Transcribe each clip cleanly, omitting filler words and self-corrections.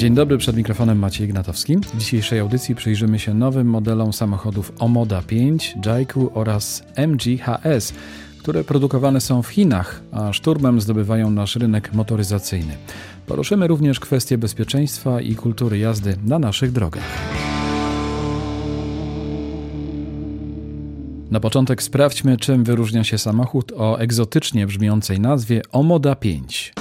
Dzień dobry, przed mikrofonem Maciej Ignatowski. W dzisiejszej audycji przyjrzymy się nowym modelom samochodów Omoda 5, Jaycu oraz MG HS, które produkowane są w Chinach, a szturmem zdobywają nasz rynek motoryzacyjny. Poruszymy również kwestie bezpieczeństwa i kultury jazdy na naszych drogach. Na początek sprawdźmy, czym wyróżnia się samochód o egzotycznie brzmiącej nazwie Omoda 5.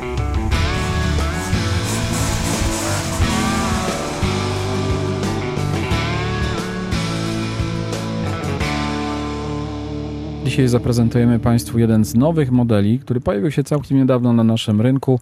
Dzisiaj zaprezentujemy Państwu jeden z nowych modeli, który pojawił się całkiem niedawno na naszym rynku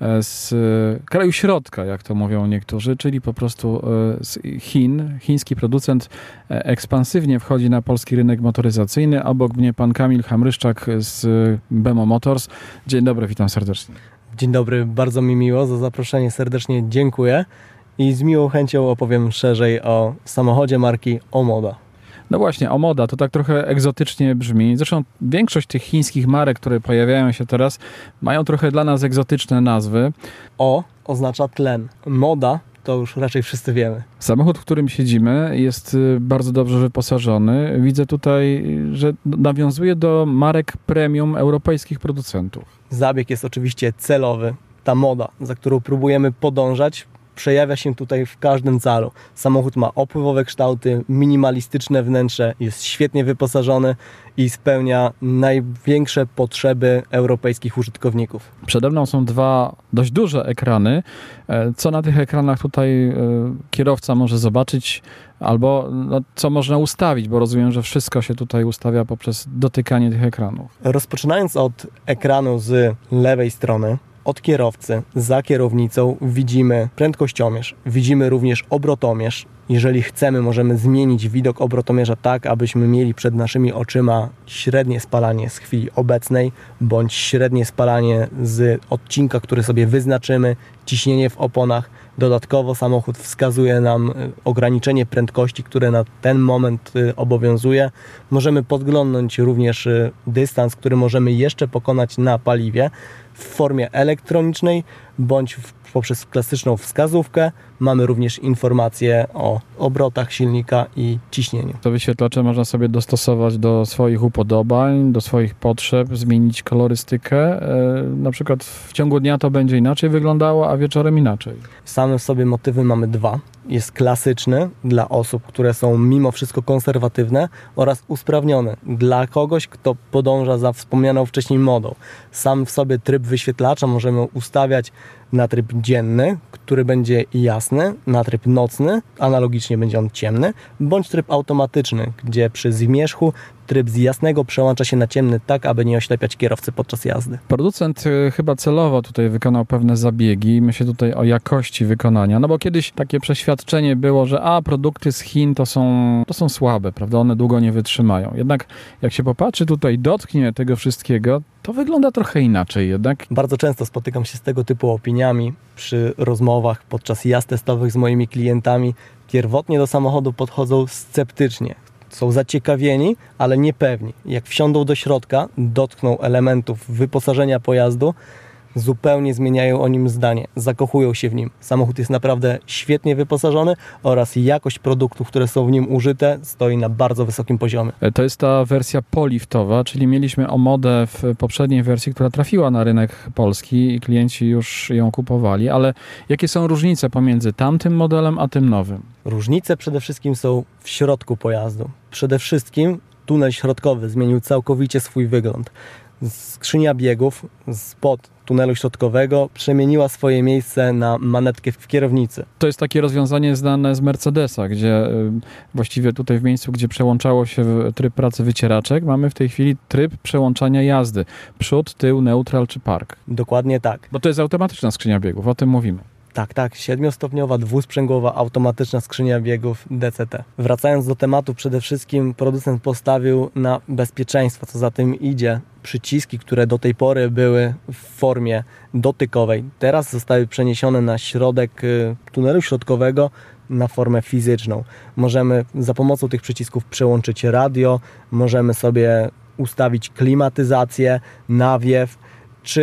z kraju środka, jak to mówią niektórzy, czyli po prostu z Chin. Chiński producent ekspansywnie wchodzi na polski rynek motoryzacyjny. Obok mnie pan Kamil Hamryszczak z Bemo Motors. Dzień dobry, witam serdecznie. Dzień dobry, bardzo mi miło za zaproszenie, serdecznie dziękuję i z miłą chęcią opowiem szerzej o samochodzie marki Omoda. No właśnie, Omoda to tak trochę egzotycznie brzmi. Zresztą większość tych chińskich marek, które pojawiają się teraz, mają trochę dla nas egzotyczne nazwy. O oznacza tlen. Moda to już raczej wszyscy wiemy. Samochód, w którym siedzimy, jest bardzo dobrze wyposażony. Widzę tutaj, że nawiązuje do marek premium europejskich producentów. Zabieg jest oczywiście celowy. Ta moda, za którą próbujemy podążać, przejawia się tutaj w każdym calu. Samochód ma opływowe kształty, minimalistyczne wnętrze, jest świetnie wyposażony i spełnia największe potrzeby europejskich użytkowników. Przede mną są dwa dość duże ekrany. Co na tych ekranach tutaj kierowca może zobaczyć albo co można ustawić, bo rozumiem, że wszystko się tutaj ustawia poprzez dotykanie tych ekranów. Rozpoczynając od ekranu z lewej strony, od kierowcy, za kierownicą widzimy prędkościomierz, widzimy również obrotomierz. Jeżeli chcemy, możemy zmienić widok obrotomierza tak, abyśmy mieli przed naszymi oczyma średnie spalanie z chwili obecnej, bądź średnie spalanie z odcinka, który sobie wyznaczymy, ciśnienie w oponach. Dodatkowo samochód wskazuje nam ograniczenie prędkości, które na ten moment obowiązuje. Możemy podglądnąć również dystans, który możemy jeszcze pokonać na paliwie w formie elektronicznej bądź poprzez klasyczną wskazówkę. Mamy również informacje o obrotach silnika i ciśnieniu. To wyświetlacze można sobie dostosować do swoich upodobań, do swoich potrzeb, zmienić kolorystykę. Na przykład w ciągu dnia to będzie inaczej wyglądało, a wieczorem inaczej. Same w sobie motywy mamy dwa. Jest klasyczny dla osób, które są mimo wszystko konserwatywne, oraz usprawniony dla kogoś, kto podąża za wspomnianą wcześniej modą. Sam w sobie tryb wyświetlacza możemy ustawiać na tryb dzienny, który będzie jasny, na tryb nocny, analogicznie będzie on ciemny, bądź tryb automatyczny, gdzie przy zmierzchu tryb z jasnego przełącza się na ciemny tak, aby nie oślepiać kierowcy podczas jazdy. Producent chyba celowo tutaj wykonał pewne zabiegi. Myślę tutaj o jakości wykonania, no bo kiedyś takie przeświadczenie było, że produkty z Chin to są słabe, prawda? One długo nie wytrzymają. Jednak jak się popatrzy tutaj, dotknie tego wszystkiego, to wygląda trochę inaczej jednak. Bardzo często spotykam się z tego typu opiniami przy rozmowach podczas jazd testowych z moimi klientami. Pierwotnie do samochodu podchodzą sceptycznie. Są zaciekawieni, ale niepewni. Jak wsiądą do środka, dotkną elementów wyposażenia pojazdu, zupełnie zmieniają o nim zdanie, zakochują się w nim. Samochód jest naprawdę świetnie wyposażony oraz jakość produktów, które są w nim użyte, stoi na bardzo wysokim poziomie. To jest ta wersja poliftowa, czyli mieliśmy Omodę w poprzedniej wersji, która trafiła na rynek polski i klienci już ją kupowali, ale jakie są różnice pomiędzy tamtym modelem a tym nowym? Różnice przede wszystkim są w środku pojazdu. Przede wszystkim tunel środkowy zmienił całkowicie swój wygląd. Skrzynia biegów spod tunelu środkowego przemieniła swoje miejsce na manetkę w kierownicy. To jest takie rozwiązanie znane z Mercedesa, gdzie właściwie tutaj w miejscu, gdzie przełączało się tryb pracy wycieraczek, mamy w tej chwili tryb przełączania jazdy. Przód, tył, neutral czy park. Dokładnie tak. Bo to jest automatyczna skrzynia biegów, o tym mówimy. Tak, 7-stopniowa, dwusprzęgłowa, automatyczna skrzynia biegów DCT. Wracając do tematu, przede wszystkim producent postawił na bezpieczeństwo, co za tym idzie. Przyciski, które do tej pory były w formie dotykowej, teraz zostały przeniesione na środek tunelu środkowego na formę fizyczną. Możemy za pomocą tych przycisków przełączyć radio, możemy sobie ustawić klimatyzację, nawiew, czy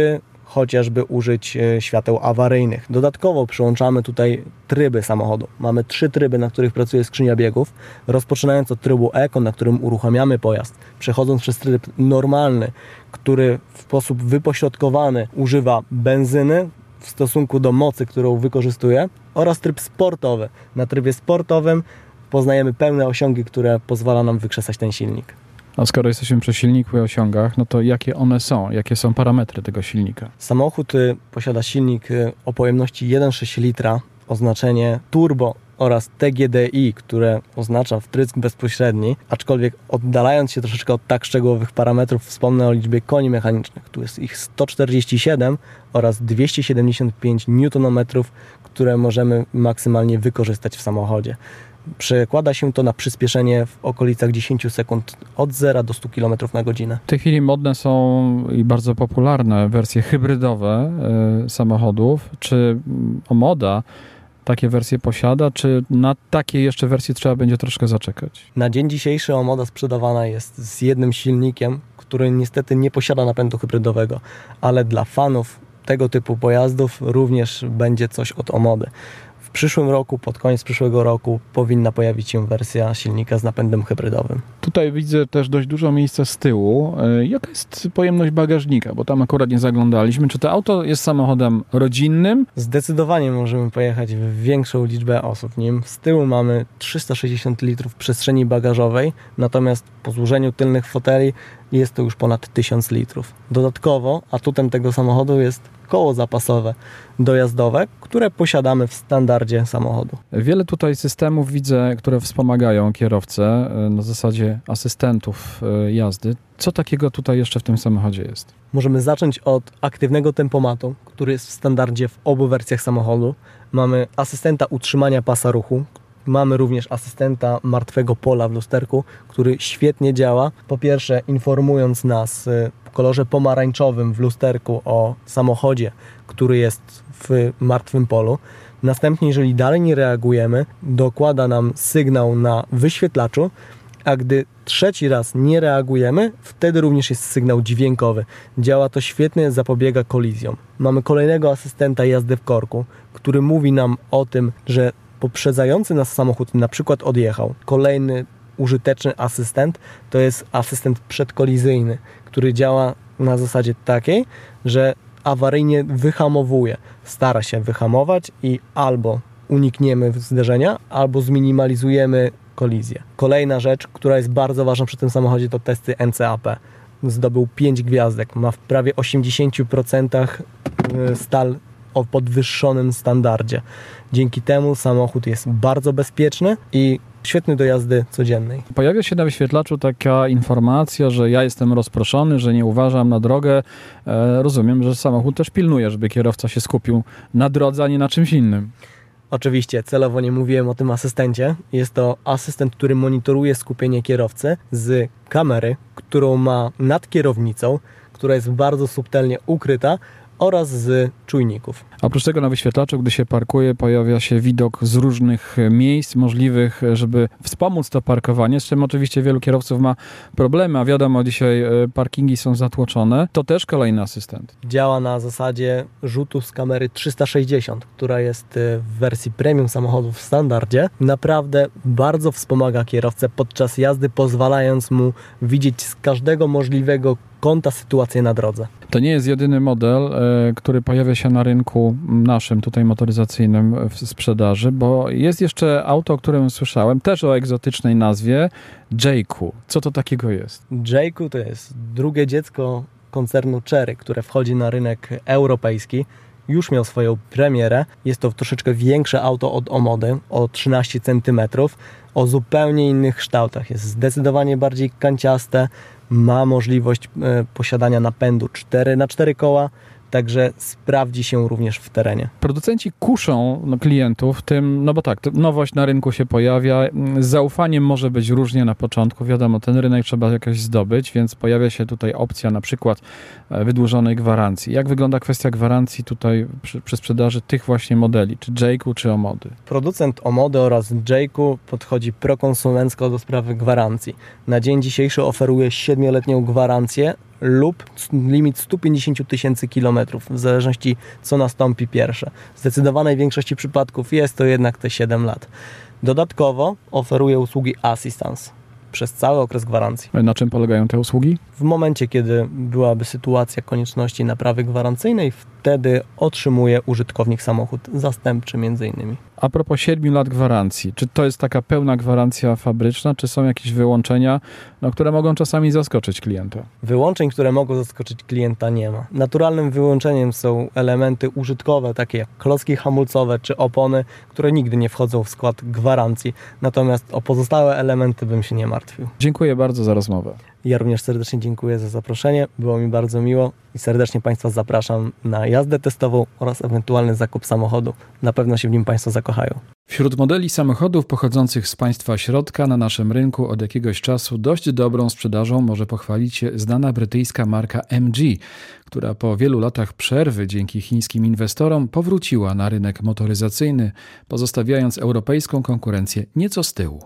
chociażby użyć świateł awaryjnych. Dodatkowo przyłączamy tutaj tryby samochodu. Mamy 3 tryby, na których pracuje skrzynia biegów. Rozpoczynając od trybu Eco, na którym uruchamiamy pojazd, przechodząc przez tryb normalny, który w sposób wypośrodkowany używa benzyny w stosunku do mocy, którą wykorzystuje, oraz tryb sportowy. Na trybie sportowym poznajemy pełne osiągi, które pozwala nam wykrzesać ten silnik. A skoro jesteśmy przy silniku i osiągach, no to jakie one są? Jakie są parametry tego silnika? Samochód posiada silnik o pojemności 1,6 litra, oznaczenie turbo oraz TGDI, które oznacza wtrysk bezpośredni, aczkolwiek oddalając się troszeczkę od tak szczegółowych parametrów, wspomnę o liczbie koni mechanicznych. Tu jest ich 147 oraz 275 Nm, które możemy maksymalnie wykorzystać w samochodzie. Przekłada się to na przyspieszenie w okolicach 10 sekund od 0 do 100 km na godzinę. W tej chwili modne są i bardzo popularne wersje hybrydowe samochodów. Czy Omoda takie wersje posiada, czy na takie jeszcze wersje trzeba będzie troszkę zaczekać? Na dzień dzisiejszy Omoda sprzedawana jest z jednym silnikiem, który niestety nie posiada napędu hybrydowego, ale dla fanów tego typu pojazdów również będzie coś od Omody. W przyszłym roku, pod koniec przyszłego roku powinna pojawić się wersja silnika z napędem hybrydowym. Tutaj widzę też dość dużo miejsca z tyłu. Jaka jest pojemność bagażnika? Bo tam akurat nie zaglądaliśmy. Czy to auto jest samochodem rodzinnym? Zdecydowanie możemy pojechać w większą liczbę osób w nim. Z tyłu mamy 360 litrów przestrzeni bagażowej, natomiast po złożeniu tylnych foteli jest to już ponad 1000 litrów. Dodatkowo atutem tego samochodu jest koło zapasowe dojazdowe, które posiadamy w standardzie samochodu. Wiele tutaj systemów widzę, które wspomagają kierowcę na zasadzie asystentów jazdy. Co takiego tutaj jeszcze w tym samochodzie jest? Możemy zacząć od aktywnego tempomatu, który jest w standardzie w obu wersjach samochodu. Mamy asystenta utrzymania pasa ruchu. Mamy również asystenta martwego pola w lusterku, który świetnie działa. Po pierwsze, informując nas w kolorze pomarańczowym w lusterku o samochodzie, który jest w martwym polu. Następnie, jeżeli dalej nie reagujemy, dokłada nam sygnał na wyświetlaczu, a gdy trzeci raz nie reagujemy, wtedy również jest sygnał dźwiękowy. Działa to świetnie, zapobiega kolizjom. Mamy kolejnego asystenta jazdy w korku, który mówi nam o tym, że poprzedzający nas samochód na przykład odjechał. Kolejny użyteczny asystent to jest asystent przedkolizyjny, który działa na zasadzie takiej, że awaryjnie wyhamowuje. Stara się wyhamować i albo unikniemy zderzenia, albo zminimalizujemy kolizję. Kolejna rzecz, która jest bardzo ważna przy tym samochodzie, to testy NCAP. Zdobył 5 gwiazdek. Ma w prawie 80% stal o podwyższonym standardzie. Dzięki temu samochód jest bardzo bezpieczny i świetny do jazdy codziennej. Pojawia się na wyświetlaczu taka informacja, że ja jestem rozproszony, że nie uważam na drogę. Rozumiem, że samochód też pilnuje, żeby kierowca się skupił na drodze, a nie na czymś innym. Oczywiście, celowo nie mówiłem o tym asystencie. Jest to asystent, który monitoruje skupienie kierowcy z kamery, którą ma nad kierownicą, która jest bardzo subtelnie ukryta, oraz z czujników. Oprócz tego na wyświetlaczu, gdy się parkuje, pojawia się widok z różnych miejsc możliwych, żeby wspomóc to parkowanie, z czym oczywiście wielu kierowców ma problemy, a wiadomo, dzisiaj parkingi są zatłoczone. To też kolejny asystent. Działa na zasadzie rzutu z kamery 360, która jest w wersji premium samochodów w standardzie. Naprawdę bardzo wspomaga kierowcę podczas jazdy, pozwalając mu widzieć z każdego możliwego kąta sytuację na drodze. To nie jest jedyny model, który pojawia się na rynku naszym, tutaj motoryzacyjnym w sprzedaży, bo jest jeszcze auto, o którym słyszałem, też o egzotycznej nazwie, Jayco. Co to takiego jest? Jayco to jest drugie dziecko koncernu Chery, które wchodzi na rynek europejski. Już miał swoją premierę. Jest to troszeczkę większe auto od Omody, o 13 cm, o zupełnie innych kształtach. Jest zdecydowanie bardziej kanciaste, ma możliwość posiadania napędu 4x4 koła, także sprawdzi się również w terenie. Producenci kuszą klientów tym, no bo tak, nowość na rynku się pojawia, z zaufaniem może być różnie na początku, wiadomo, ten rynek trzeba jakoś zdobyć, więc pojawia się tutaj opcja na przykład wydłużonej gwarancji. Jak wygląda kwestia gwarancji tutaj przy sprzedaży tych właśnie modeli, czy Jayco, czy Omody? Producent Omody oraz Jayco podchodzi prokonsumencko do sprawy gwarancji. Na dzień dzisiejszy oferuje 7-letnią gwarancję lub limit 150 000 kilometrów, w zależności co nastąpi pierwsze. W zdecydowanej większości przypadków jest to jednak te 7 lat. Dodatkowo oferuje usługi Assistance przez cały okres gwarancji. Na czym polegają te usługi? W momencie, kiedy byłaby sytuacja konieczności naprawy gwarancyjnej, wtedy otrzymuje użytkownik samochód zastępczy między innymi. A propos 7 lat gwarancji, czy to jest taka pełna gwarancja fabryczna, czy są jakieś wyłączenia, które mogą czasami zaskoczyć klienta? Wyłączeń, które mogą zaskoczyć klienta, nie ma. Naturalnym wyłączeniem są elementy użytkowe, takie jak klocki hamulcowe czy opony, które nigdy nie wchodzą w skład gwarancji. Natomiast o pozostałe elementy bym się nie martwił. Dziękuję bardzo za rozmowę. Ja również serdecznie dziękuję za zaproszenie. Było mi bardzo miło i serdecznie Państwa zapraszam na jazdę testową oraz ewentualny zakup samochodu. Na pewno się w nim Państwo zakochają. Wśród modeli samochodów pochodzących z państwa środka na naszym rynku od jakiegoś czasu dość dobrą sprzedażą może pochwalić się znana brytyjska marka MG, która po wielu latach przerwy dzięki chińskim inwestorom powróciła na rynek motoryzacyjny, pozostawiając europejską konkurencję nieco z tyłu.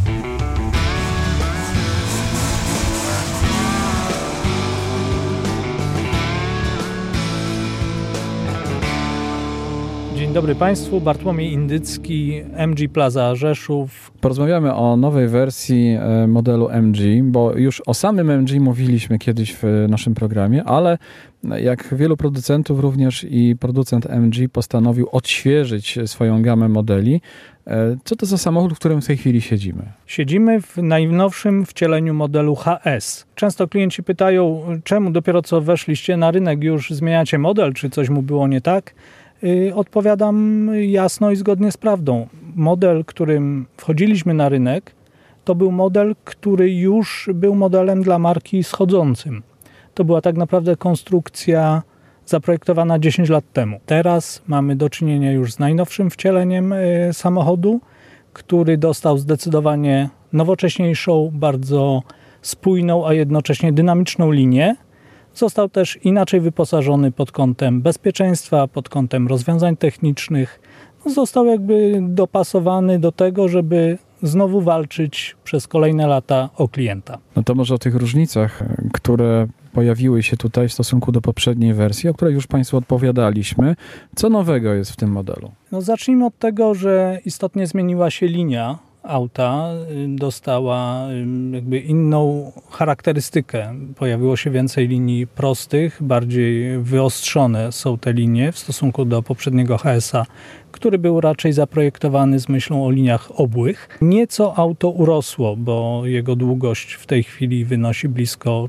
Dzień dobry Państwu, Bartłomiej Indycki, MG Plaza Rzeszów. Porozmawiamy o nowej wersji modelu MG, bo już o samym MG mówiliśmy kiedyś w naszym programie, ale jak wielu producentów, również i producent MG postanowił odświeżyć swoją gamę modeli. Co to za samochód, w którym w tej chwili siedzimy? Siedzimy w najnowszym wcieleniu modelu HS. Często klienci pytają, czemu dopiero co weszliście na rynek, już zmieniacie model, czy coś mu było nie tak? Odpowiadam jasno i zgodnie z prawdą. Model, którym wchodziliśmy na rynek, to był model, który już był modelem dla marki schodzącym. To była tak naprawdę konstrukcja zaprojektowana 10 lat temu. Teraz mamy do czynienia już z najnowszym wcieleniem samochodu, który dostał zdecydowanie nowocześniejszą, bardzo spójną, a jednocześnie dynamiczną linię. Został też inaczej wyposażony pod kątem bezpieczeństwa, pod kątem rozwiązań technicznych. Został jakby dopasowany do tego, żeby znowu walczyć przez kolejne lata o klienta. No to może o tych różnicach, które pojawiły się tutaj w stosunku do poprzedniej wersji, o której już Państwu odpowiadaliśmy. Co nowego jest w tym modelu? Zacznijmy od tego, że istotnie zmieniła się linia auta, dostała jakby inną charakterystykę. Pojawiło się więcej linii prostych, bardziej wyostrzone są te linie w stosunku do poprzedniego HS-a, który był raczej zaprojektowany z myślą o liniach obłych. Nieco auto urosło, bo jego długość w tej chwili wynosi blisko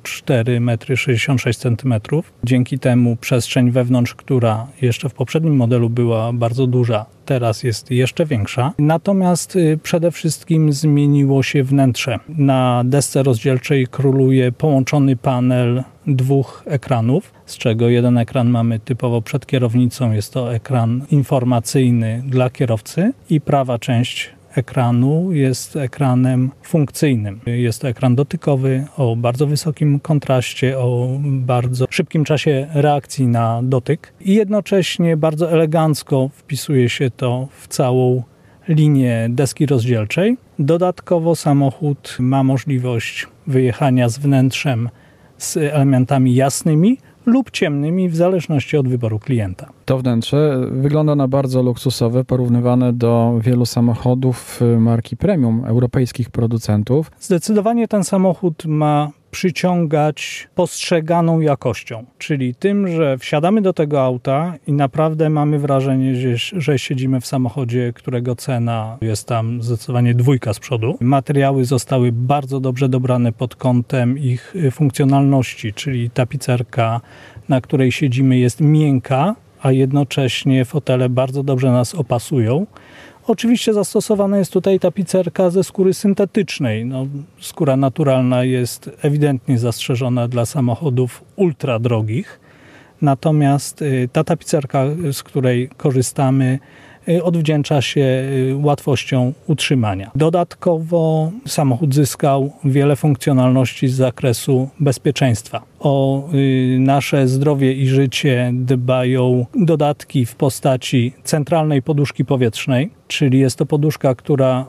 4,66 m. Dzięki temu przestrzeń wewnątrz, która jeszcze w poprzednim modelu była bardzo duża, teraz jest jeszcze większa. Natomiast przede wszystkim zmieniło się wnętrze. Na desce rozdzielczej króluje połączony panel dwóch ekranów, z czego jeden ekran mamy typowo przed kierownicą, jest to ekran informacyjny dla kierowcy i prawa część ekranu jest ekranem funkcyjnym. Jest to ekran dotykowy o bardzo wysokim kontraście, o bardzo szybkim czasie reakcji na dotyk i jednocześnie bardzo elegancko wpisuje się to w całą linię deski rozdzielczej. Dodatkowo samochód ma możliwość wyjechania z wnętrzem z elementami jasnymi lub ciemnymi w zależności od wyboru klienta. To wnętrze wygląda na bardzo luksusowe, porównywane do wielu samochodów marki premium europejskich producentów. Zdecydowanie ten samochód ma przyciągać postrzeganą jakością, czyli tym, że wsiadamy do tego auta i naprawdę mamy wrażenie, że siedzimy w samochodzie, którego cena jest tam zdecydowanie 2 z przodu. Materiały zostały bardzo dobrze dobrane pod kątem ich funkcjonalności, czyli tapicerka, na której siedzimy, jest miękka, a jednocześnie fotele bardzo dobrze nas opasują. Oczywiście zastosowana jest tutaj tapicerka ze skóry syntetycznej. Skóra naturalna jest ewidentnie zastrzeżona dla samochodów ultra drogich. Natomiast ta tapicerka, z której korzystamy, odwdzięcza się łatwością utrzymania. Dodatkowo samochód zyskał wiele funkcjonalności z zakresu bezpieczeństwa. O nasze zdrowie i życie dbają dodatki w postaci centralnej poduszki powietrznej, czyli jest to poduszka, która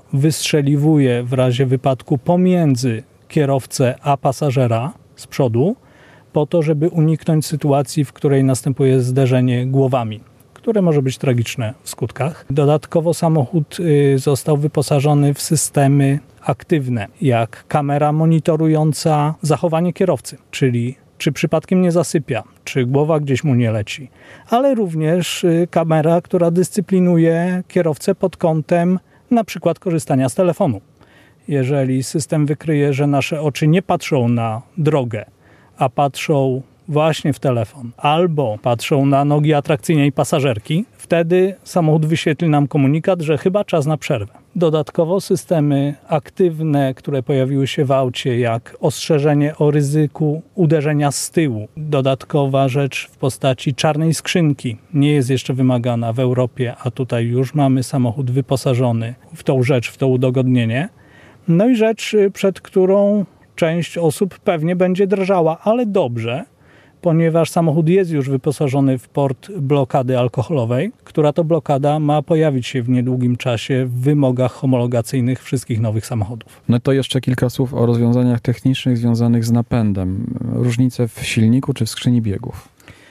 wystrzeliwuje w razie wypadku pomiędzy kierowcę a pasażera z przodu. po to, żeby uniknąć sytuacji, w której następuje zderzenie głowami, które może być tragiczne w skutkach. Dodatkowo samochód został wyposażony w systemy aktywne, jak kamera monitorująca zachowanie kierowcy, czyli czy przypadkiem nie zasypia, czy głowa gdzieś mu nie leci, ale również kamera, która dyscyplinuje kierowcę pod kątem na przykład korzystania z telefonu. Jeżeli system wykryje, że nasze oczy nie patrzą na drogę, a patrzą właśnie w telefon, albo patrzą na nogi atrakcyjnej pasażerki, wtedy samochód wyświetli nam komunikat, że chyba czas na przerwę. Dodatkowo systemy aktywne, które pojawiły się w aucie, jak ostrzeżenie o ryzyku uderzenia z tyłu. Dodatkowa rzecz w postaci czarnej skrzynki nie jest jeszcze wymagana w Europie, a tutaj już mamy samochód wyposażony w tą rzecz, w to udogodnienie. No i rzecz, przed którą część osób pewnie będzie drżała, ale dobrze, ponieważ samochód jest już wyposażony w port blokady alkoholowej, która to blokada ma pojawić się w niedługim czasie w wymogach homologacyjnych wszystkich nowych samochodów. No to jeszcze kilka słów o rozwiązaniach technicznych związanych z napędem. Różnice w silniku czy w skrzyni biegów?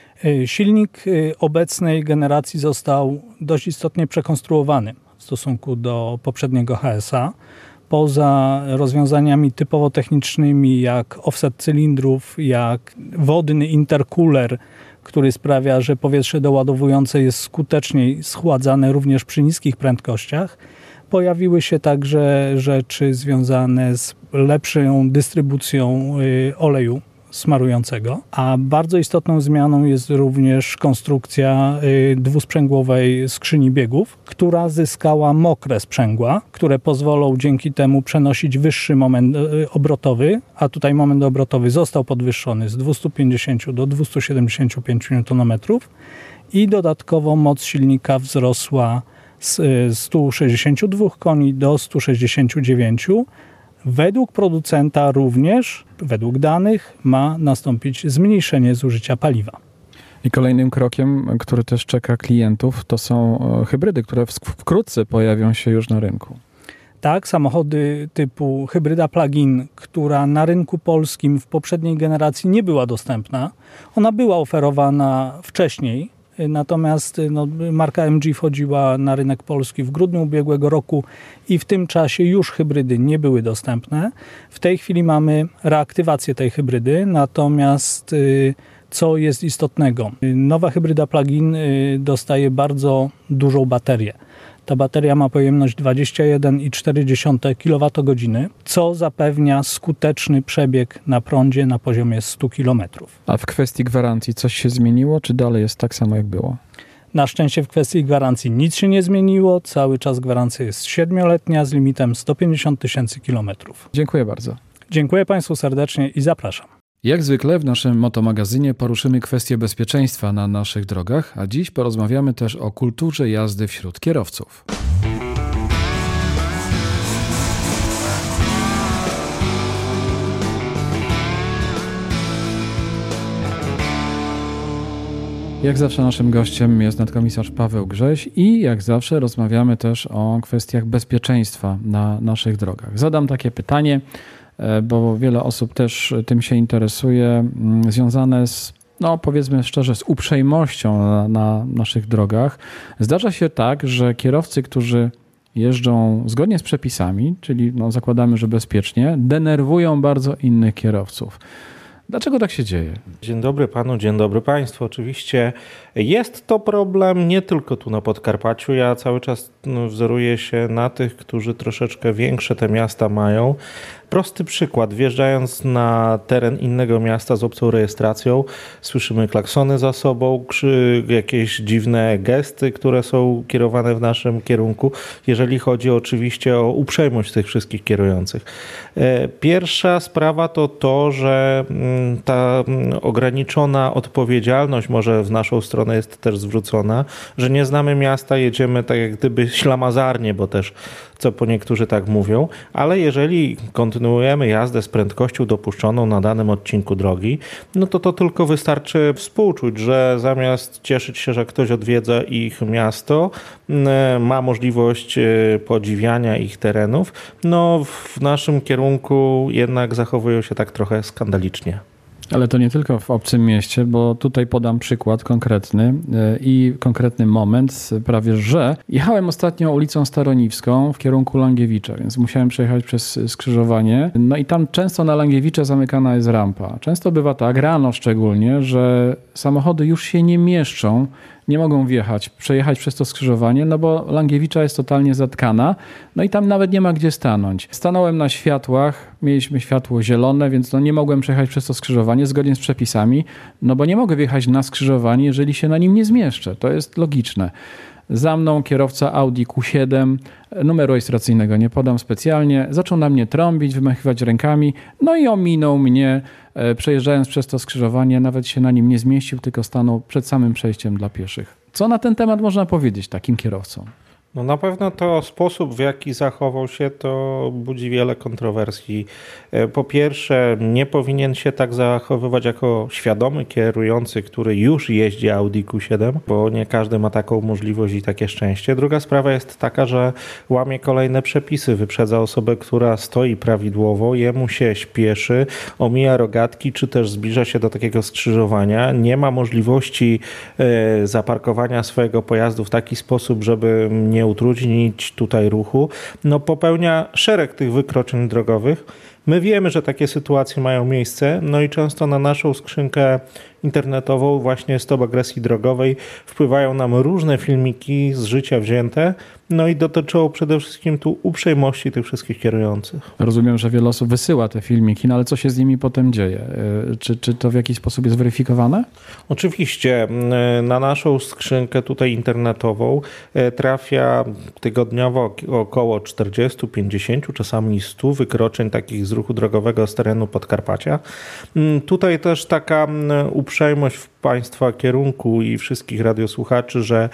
Silnik obecnej generacji został dość istotnie przekonstruowany w stosunku do poprzedniego HS-a. Poza rozwiązaniami typowo technicznymi, jak offset cylindrów, jak wodny intercooler, który sprawia, że powietrze doładowujące jest skuteczniej schładzane również przy niskich prędkościach, pojawiły się także rzeczy związane z lepszą dystrybucją oleju smarującego, a bardzo istotną zmianą jest również konstrukcja dwusprzęgłowej skrzyni biegów, która zyskała mokre sprzęgła, które pozwolą dzięki temu przenosić wyższy moment obrotowy, a tutaj moment obrotowy został podwyższony z 250 do 275 Nm i dodatkowo moc silnika wzrosła z 162 koni do 169. Według producenta również, według danych, ma nastąpić zmniejszenie zużycia paliwa. I kolejnym krokiem, który też czeka klientów, to są hybrydy, które wkrótce pojawią się już na rynku. Tak, samochody typu hybryda plug-in, która na rynku polskim w poprzedniej generacji nie była dostępna. Ona była oferowana wcześniej, natomiast marka MG wchodziła na rynek polski w grudniu ubiegłego roku i w tym czasie już hybrydy nie były dostępne. W tej chwili mamy reaktywację tej hybrydy, natomiast co jest istotnego, nowa hybryda plug-in dostaje bardzo dużą baterię. Ta bateria ma pojemność 21,4 kWh, co zapewnia skuteczny przebieg na prądzie na poziomie 100 km. A w kwestii gwarancji coś się zmieniło, czy dalej jest tak samo jak było? Na szczęście w kwestii gwarancji nic się nie zmieniło. Cały czas gwarancja jest 7-letnia z limitem 150 000 kilometrów. Dziękuję bardzo. Dziękuję Państwu serdecznie i zapraszam. Jak zwykle w naszym motomagazynie poruszymy kwestie bezpieczeństwa na naszych drogach, a dziś porozmawiamy też o kulturze jazdy wśród kierowców. Jak zawsze naszym gościem jest nadkomisarz Paweł Grześ i jak zawsze rozmawiamy też o kwestiach bezpieczeństwa na naszych drogach. Zadam takie pytanie, bo wiele osób też tym się interesuje, związane z, powiedzmy szczerze, z uprzejmością na naszych drogach. Zdarza się tak, że kierowcy, którzy jeżdżą zgodnie z przepisami, czyli zakładamy, że bezpiecznie, denerwują bardzo innych kierowców. Dlaczego tak się dzieje? Dzień dobry panu, dzień dobry państwu. Oczywiście jest to problem nie tylko tu na Podkarpaciu. Ja cały czas wzoruję się na tych, którzy troszeczkę większe te miasta mają. Prosty przykład. Wjeżdżając na teren innego miasta z obcą rejestracją, słyszymy klaksony za sobą, jakieś dziwne gesty, które są kierowane w naszym kierunku, jeżeli chodzi oczywiście o uprzejmość tych wszystkich kierujących. Pierwsza sprawa to to, że ta ograniczona odpowiedzialność może w naszą stronę jest też zwrócona, że nie znamy miasta, jedziemy tak jak gdyby ślamazarnie, bo też co po niektórzy tak mówią, ale jeżeli kontynuujemy jazdę z prędkością dopuszczoną na danym odcinku drogi, to tylko wystarczy współczuć, że zamiast cieszyć się, że ktoś odwiedza ich miasto, ma możliwość podziwiania ich terenów, w naszym kierunku jednak zachowują się tak trochę skandalicznie. Ale to nie tylko w obcym mieście, bo tutaj podam przykład konkretny i konkretny moment. Prawie że jechałem ostatnio ulicą Staroniwską w kierunku Langiewicza, więc musiałem przejechać przez skrzyżowanie. No i tam często na Langiewicza zamykana jest rampa. Często bywa tak, rano szczególnie, że samochody już się nie mieszczą, nie mogą przejechać przez to skrzyżowanie, no bo Langiewicza jest totalnie zatkana, no i tam nawet nie ma gdzie stanąć. Stanąłem na światłach, mieliśmy światło zielone, więc nie mogłem przejechać przez to skrzyżowanie zgodnie z przepisami, no bo nie mogę wjechać na skrzyżowanie, jeżeli się na nim nie zmieszczę. To jest logiczne. Za mną kierowca Audi Q7, numeru rejestracyjnego nie podam specjalnie, zaczął na mnie trąbić, wymachiwać rękami, no i ominął mnie, przejeżdżając przez to skrzyżowanie, nawet się na nim nie zmieścił, tylko stanął przed samym przejściem dla pieszych. Co na ten temat można powiedzieć takim kierowcom? No na pewno to sposób, w jaki zachował się, to budzi wiele kontrowersji. Po pierwsze, nie powinien się tak zachowywać jako świadomy kierujący, który już jeździ Audi Q7, bo nie każdy ma taką możliwość i takie szczęście. Druga sprawa jest taka, że łamie kolejne przepisy, wyprzedza osobę, która stoi prawidłowo, jemu się śpieszy, omija rogatki, czy też zbliża się do takiego skrzyżowania. Nie ma możliwości zaparkowania swojego pojazdu w taki sposób, żeby nie utrudnić tutaj ruchu, no popełnia szereg tych wykroczeń drogowych. My wiemy, że takie sytuacje mają miejsce, no i często na naszą skrzynkę internetową właśnie Stop Agresji Drogowej wpływają nam różne filmiki z życia wzięte, no i dotyczą przede wszystkim tu uprzejmości tych wszystkich kierujących. Rozumiem, że wiele osób wysyła te filmiki, no ale co się z nimi potem dzieje? Czy to w jakiś sposób jest weryfikowane? Oczywiście na naszą skrzynkę tutaj internetową trafia tygodniowo około 40, 50, czasami 100 wykroczeń takich z ruchu drogowego z terenu Podkarpacia. Tutaj też taka uprzejmość w Państwa kierunku i wszystkich radiosłuchaczy, że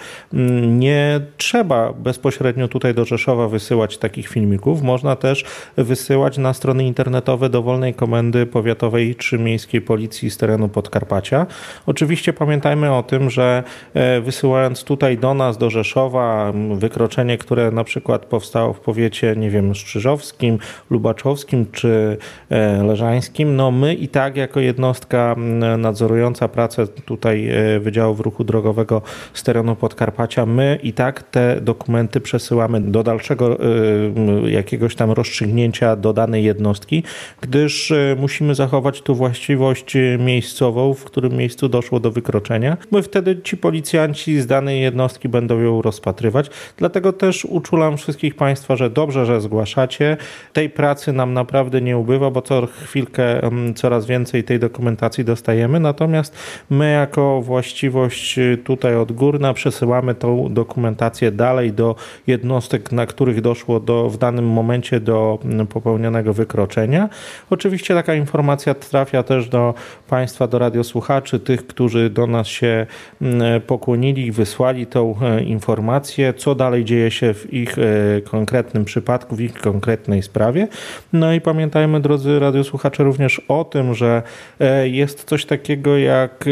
nie trzeba bezpośrednio tutaj do Rzeszowa wysyłać takich filmików. Można też wysyłać na strony internetowe dowolnej komendy powiatowej czy miejskiej policji z terenu Podkarpacia. Oczywiście pamiętajmy o tym, że wysyłając tutaj do nas, do Rzeszowa, wykroczenie, które na przykład powstało w powiecie, nie wiem, strzyżowskim, lubaczowskim czy leżańskim, no my i tak jako jednostka nadzorująca pracę tutaj Wydziału Ruchu Drogowego z terenu Podkarpacia, my i tak te dokumenty przesyłamy do dalszego jakiegoś tam rozstrzygnięcia do danej jednostki, gdyż musimy zachować tu właściwość miejscową, w którym miejscu doszło do wykroczenia. My wtedy ci policjanci z danej jednostki będą ją rozpatrywać. Dlatego też uczulam wszystkich Państwa, że dobrze, że zgłaszacie. Tej pracy nam naprawdę nie ubywa, bo co chwilkę coraz więcej tej dokumentacji dostajemy. Natomiast my jako właściwość tutaj odgórna przesyłamy tą dokumentację dalej do jednostek, na których doszło w danym momencie do popełnionego wykroczenia. Oczywiście taka informacja trafia też do Państwa, do radiosłuchaczy, tych, którzy do nas się pokłonili i wysłali tą informację, co dalej dzieje się w ich konkretnym przypadku, w ich konkretnej sprawie. No i pamiętajmy, drodzy radiosłuchacze, również o tym, że jest coś takiego jak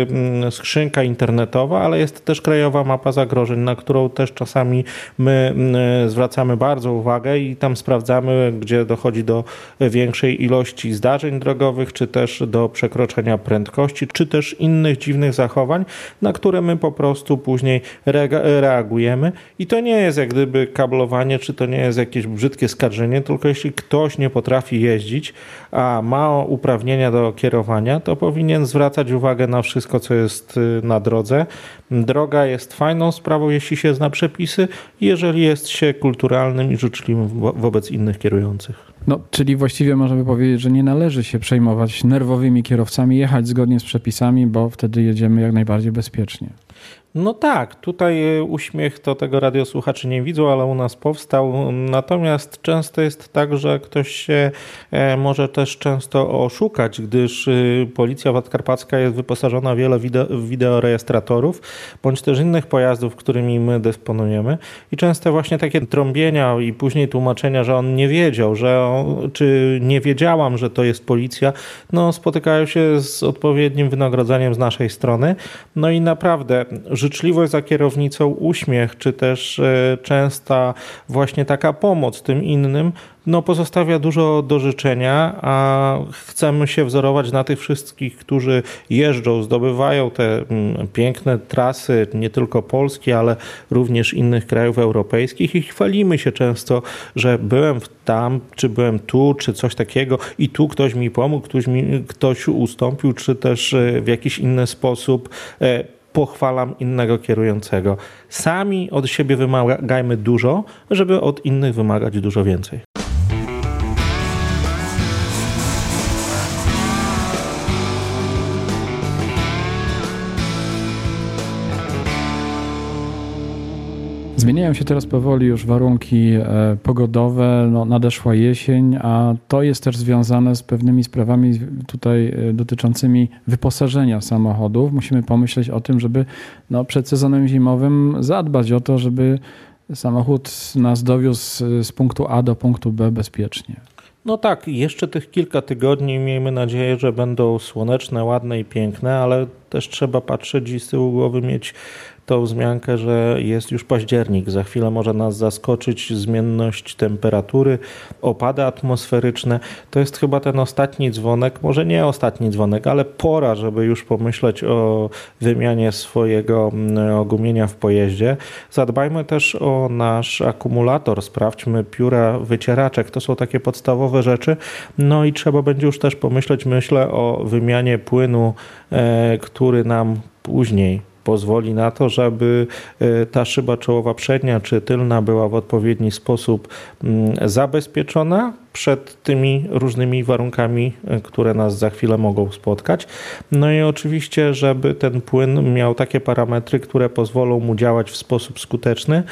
skrzynka internetowa, ale jest też krajowa mapa zagrożeń, na którą też czasami my zwracamy bardzo uwagę i tam sprawdzamy, gdzie dochodzi do większej ilości zdarzeń drogowych, czy też do przekroczenia prędkości, czy też innych dziwnych zachowań, na które my po prostu później reagujemy. I to nie jest jak gdyby kablowanie, czy to nie jest jakieś brzydkie skarżenie, tylko jeśli ktoś nie potrafi jeździć, a ma uprawnienia do kierowania, to powinien zwracać uwagę na wszystko, co jest na drodze. Droga jest fajną sprawą, jeśli się zna przepisy, jeżeli jest się kulturalnym i życzliwym wobec innych kierujących. No, czyli właściwie możemy powiedzieć, że nie należy się przejmować nerwowymi kierowcami, jechać zgodnie z przepisami, bo wtedy jedziemy jak najbardziej bezpiecznie. No tak, tutaj uśmiech to tego radiosłuchacze nie widzą, ale u nas powstał. Natomiast często jest tak, że ktoś się może też często oszukać, gdyż Policja Podkarpacka jest wyposażona w wiele wideorejestratorów, bądź też innych pojazdów, którymi my dysponujemy. I często właśnie takie trąbienia i później tłumaczenia, że on nie wiedział, czy nie wiedziałam, że to jest policja, no spotykają się z odpowiednim wynagrodzeniem z naszej strony. No i naprawdę życzliwość za kierownicą, uśmiech, czy też częsta właśnie taka pomoc tym innym, pozostawia dużo do życzenia, a chcemy się wzorować na tych wszystkich, którzy jeżdżą, zdobywają te piękne trasy, nie tylko Polski, ale również innych krajów europejskich i chwalimy się często, że byłem tam, czy byłem tu, czy coś takiego i tu ktoś mi pomógł, ktoś ustąpił, czy też w jakiś inny sposób pochwalam innego kierującego. Sami od siebie wymagajmy dużo, żeby od innych wymagać dużo więcej. Zmieniają się teraz powoli już warunki pogodowe, nadeszła jesień, a to jest też związane z pewnymi sprawami tutaj dotyczącymi wyposażenia samochodów. Musimy pomyśleć o tym, żeby przed sezonem zimowym zadbać o to, żeby samochód nas dowiózł z punktu A do punktu B bezpiecznie. No tak, jeszcze tych kilka tygodni miejmy nadzieję, że będą słoneczne, ładne i piękne, ale też trzeba patrzeć i z tyłu głowy mieć tą wzmiankę, że jest już październik. Za chwilę może nas zaskoczyć zmienność temperatury, opady atmosferyczne. To jest chyba ten ostatni dzwonek, może nie ostatni dzwonek, ale pora, żeby już pomyśleć o wymianie swojego ogumienia w pojeździe. Zadbajmy też o nasz akumulator, sprawdźmy pióra wycieraczek. To są takie podstawowe rzeczy. No i trzeba będzie już też pomyśleć, myślę, o wymianie płynu, który nam później pozwoli na to, żeby ta szyba czołowa przednia czy tylna była w odpowiedni sposób zabezpieczona przed tymi różnymi warunkami, które nas za chwilę mogą spotkać. No i oczywiście, żeby ten płyn miał takie parametry, które pozwolą mu działać w sposób skuteczny,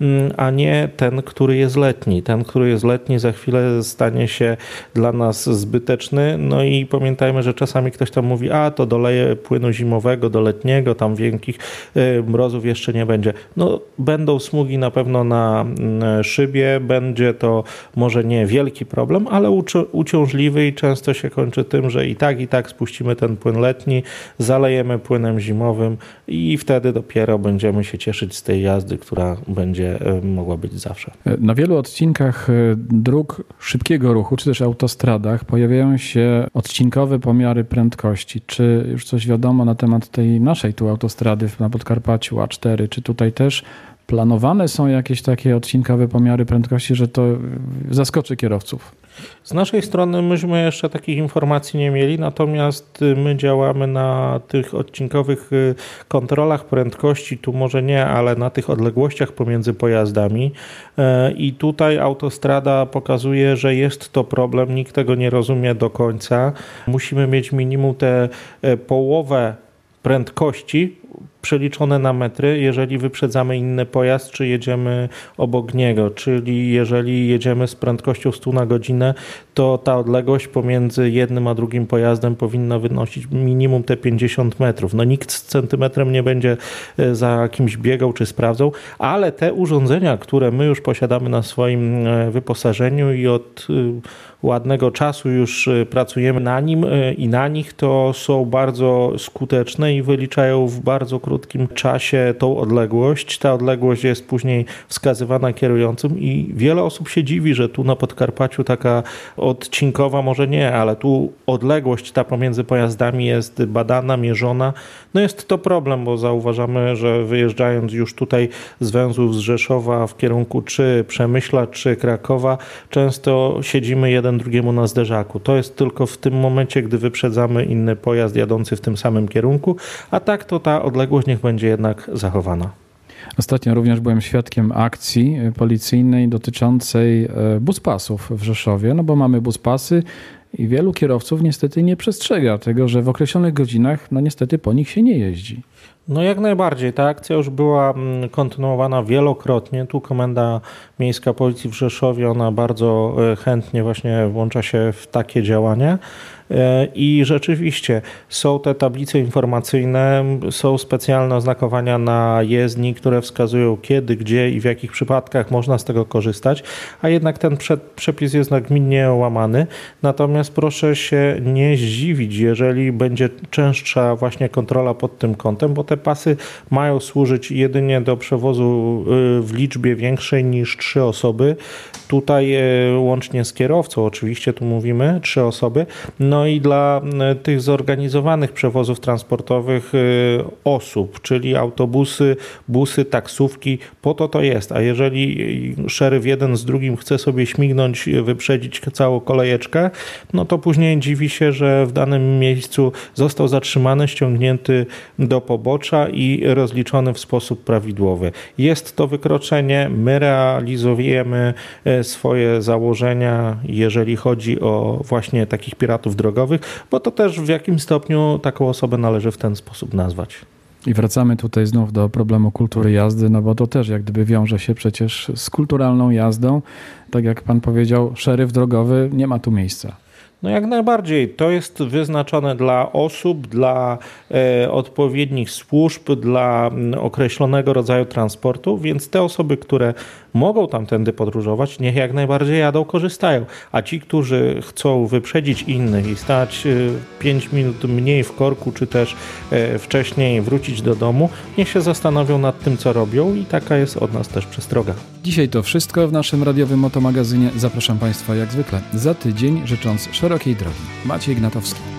a nie ten, który jest letni. Ten, który jest letni, za chwilę stanie się dla nas zbyteczny. No i pamiętajmy, że czasami ktoś tam mówi, to doleję płynu zimowego do letniego, tam wielkich mrozów jeszcze nie będzie. Będą smugi na pewno na szybie, będzie to może nie wielki problem, ale uciążliwy i często się kończy tym, że i tak spuścimy ten płyn letni, zalejemy płynem zimowym i wtedy dopiero będziemy się cieszyć z tej jazdy, która będzie mogła być zawsze. Na wielu odcinkach dróg szybkiego ruchu, czy też autostradach pojawiają się odcinkowe pomiary prędkości. Czy już coś wiadomo na temat tej naszej tu autostrady na Podkarpaciu A4, czy tutaj też planowane są jakieś takie odcinkowe pomiary prędkości, że to zaskoczy kierowców? Z naszej strony myśmy jeszcze takich informacji nie mieli, natomiast my działamy na tych odcinkowych kontrolach prędkości, tu może nie, ale na tych odległościach pomiędzy pojazdami i tutaj autostrada pokazuje, że jest to problem, nikt tego nie rozumie do końca. Musimy mieć minimum tę połowę prędkości przeliczone na metry, jeżeli wyprzedzamy inny pojazd, czy jedziemy obok niego, czyli jeżeli jedziemy z prędkością 100 na godzinę, to ta odległość pomiędzy jednym a drugim pojazdem powinna wynosić minimum te 50 metrów. Nikt z centymetrem nie będzie za kimś biegał czy sprawdzał, ale te urządzenia, które my już posiadamy na swoim wyposażeniu i od ładnego czasu już pracujemy na nim i na nich, to są bardzo skuteczne i wyliczają w bardzo krótkim czasie tą odległość. Ta odległość jest później wskazywana kierującym i wiele osób się dziwi, że tu na Podkarpaciu taka odcinkowa, może nie, ale tu odległość ta pomiędzy pojazdami jest badana, mierzona. Jest to problem, bo zauważamy, że wyjeżdżając już tutaj z węzłów z Rzeszowa w kierunku czy Przemyśla, czy Krakowa, często siedzimy jeden drugiemu na zderzaku. To jest tylko w tym momencie, gdy wyprzedzamy inny pojazd jadący w tym samym kierunku, a tak to ta odległość niech będzie jednak zachowana. Ostatnio również byłem świadkiem akcji policyjnej dotyczącej buspasów w Rzeszowie, bo mamy buspasy i wielu kierowców niestety nie przestrzega tego, że w określonych godzinach niestety po nich się nie jeździ. Jak najbardziej. Ta akcja już była kontynuowana wielokrotnie. Tu Komenda Miejska Policji w Rzeszowie, ona bardzo chętnie właśnie włącza się w takie działania. I rzeczywiście są te tablice informacyjne, są specjalne oznakowania na jezdni, które wskazują kiedy, gdzie i w jakich przypadkach można z tego korzystać, a jednak ten przepis jest nagminnie łamany. Natomiast proszę się nie zdziwić, jeżeli będzie częstsza właśnie kontrola pod tym kątem, bo te te pasy mają służyć jedynie do przewozu w liczbie większej niż 3 osoby. Tutaj łącznie z kierowcą, oczywiście tu mówimy 3 osoby. No i dla tych zorganizowanych przewozów transportowych osób, czyli autobusy, busy, taksówki, po to jest. A jeżeli szeryf jeden z drugim chce sobie śmignąć, wyprzedzić całą kolejeczkę, no to później dziwi się, że w danym miejscu został zatrzymany, ściągnięty do pobocza i rozliczony w sposób prawidłowy. Jest to wykroczenie, my realizujemy swoje założenia, jeżeli chodzi o właśnie takich piratów drogowych, bo to też w jakimś stopniu taką osobę należy w ten sposób nazwać. I wracamy tutaj znów do problemu kultury jazdy, no bo to też jak gdyby wiąże się przecież z kulturalną jazdą. Tak jak pan powiedział, szeryf drogowy nie ma tu miejsca. No jak najbardziej. To jest wyznaczone dla osób, dla odpowiednich służb, dla określonego rodzaju transportu, więc te osoby, które mogą tamtędy podróżować, niech jak najbardziej jadą, korzystają. A ci, którzy chcą wyprzedzić innych i stać 5 minut mniej w korku, czy też wcześniej wrócić do domu, niech się zastanowią nad tym, co robią i taka jest od nas też przestroga. Dzisiaj to wszystko w naszym radiowym Motomagazynie. Zapraszam Państwa jak zwykle za tydzień, życząc szerokiej drogi. Maciej Gnatowski.